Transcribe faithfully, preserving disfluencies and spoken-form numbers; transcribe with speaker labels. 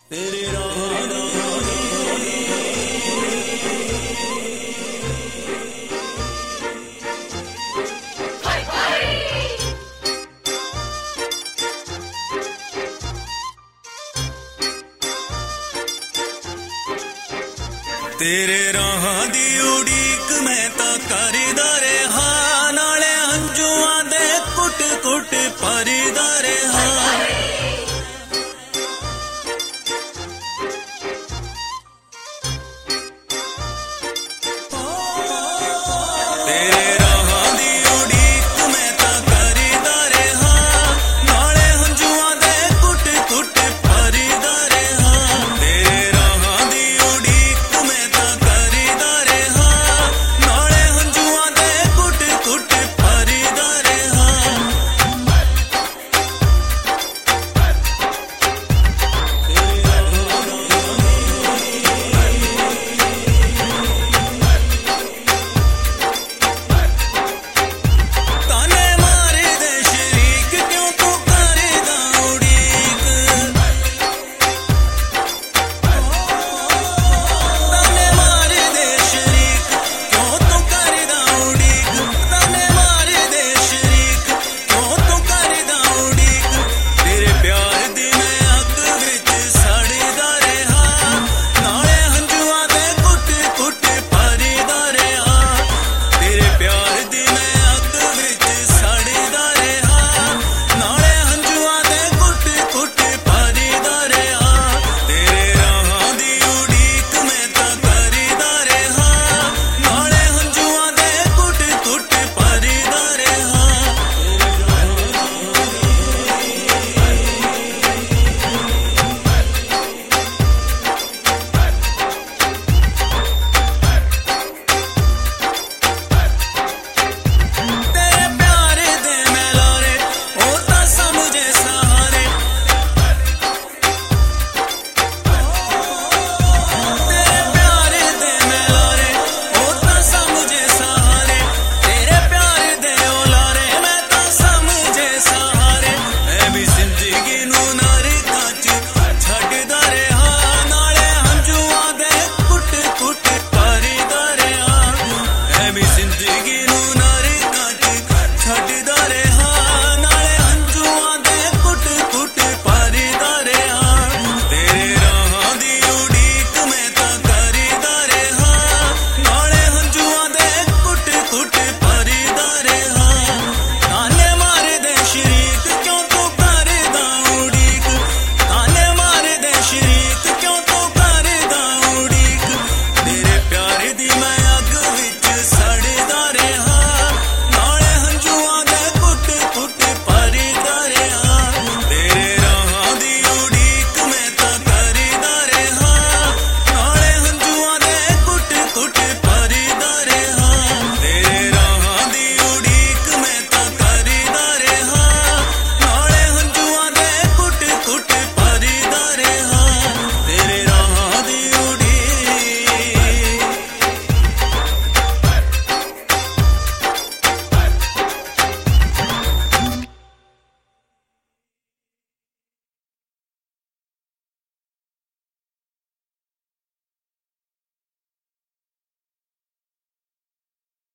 Speaker 1: तेरे राह दी तेरे राह दी उड़ीक मैं तां करदा रहा नाले हंजुआं दे कुट कुट भरदा रहा तेरे राह दी उड़ीक मैं तां करदा रहा नाले हंजुआं दे कुट कुट भरदा रहा तेरे राह दी उड़ीक मैं तां करदा रहा नाले हंजुआं दे कुट कुट भरदा रहा ताने मारे दे शरीक क्यों तू करदा उड़ीक ताने मारे दे शरीक क्यों तू करदा उड़ीक ताने मारे दे शरीक क्यों तू करदा उड़ीक तेरे प्यार दी मैं अग विच सड़दा रहा नाले हंजुआं दे कुट कुट भरदा रहा तेरे प्यार दी मैं अग विच सड़दा रहा नाले हंजुआं दे कुट कुट भरदा रहा तेरे राह दी उड़ीक मैं तां करदा रहा नाले हंजुआं दे कुट कुट भरदा रहा तेरे प्यार दे मैं लारे ओ तां समझे सहारे तेरे प्यार दे मैं लारे ओ तां समझे सहारे तेरे प्यार दे ओ लारे मैं तां समझे सहारे मैं भी जिंदगी नू